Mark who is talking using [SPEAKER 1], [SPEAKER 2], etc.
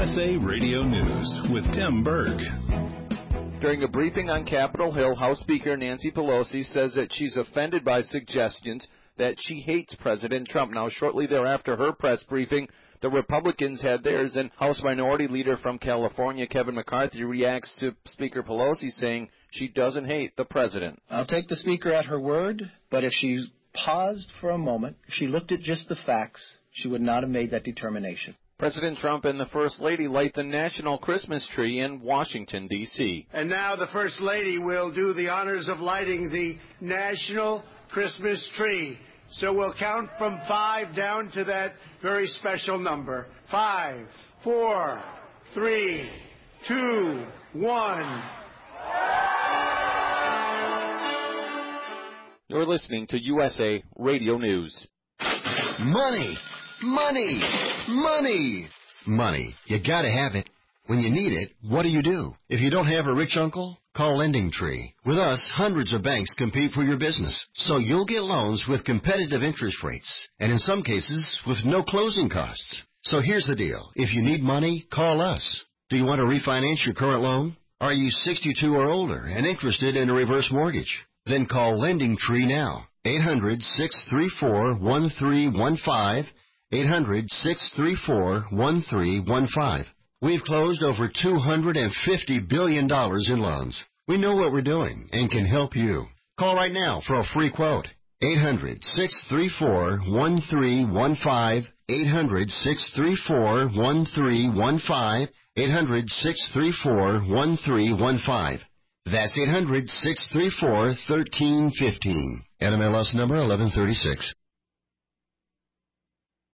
[SPEAKER 1] USA Radio News with Tim Berg.
[SPEAKER 2] During a briefing on Capitol Hill, House Speaker Nancy Pelosi says that she's offended by suggestions that she hates President Trump. Now, shortly thereafter, her press briefing, the Republicans had theirs, and House Minority Leader from California, Kevin McCarthy, reacts to Speaker Pelosi saying she doesn't hate the president.
[SPEAKER 3] I'll take the Speaker at her word, but if she paused for a moment, if she looked at just the facts, she would not have made that determination.
[SPEAKER 2] President Trump and the First Lady light the national Christmas tree in Washington, D.C.
[SPEAKER 4] And now the First Lady will do the honors of lighting the national Christmas tree. So we'll count from 5 down to that very special number. 5, 4, 3, 2, 1.
[SPEAKER 2] You're listening to USA Radio News.
[SPEAKER 5] Money! Money! Money! Money. You gotta have it. When you need it, what do? If you don't have a rich uncle, call LendingTree. With us, hundreds of banks compete for your business, so you'll get loans with competitive interest rates, and in some cases, with no closing costs. So here's the deal. If you need money, call us. Do you want to refinance your current loan? Are you 62 or older and interested in a reverse mortgage? Then call LendingTree now. 800-634-1315. 800-634-1315. We've closed over $250 billion in loans. We know what we're doing and can help you. Call right now for a free quote. 800-634-1315. 800-634-1315. 800-634-1315. That's 800-634-1315. NMLS number 1136.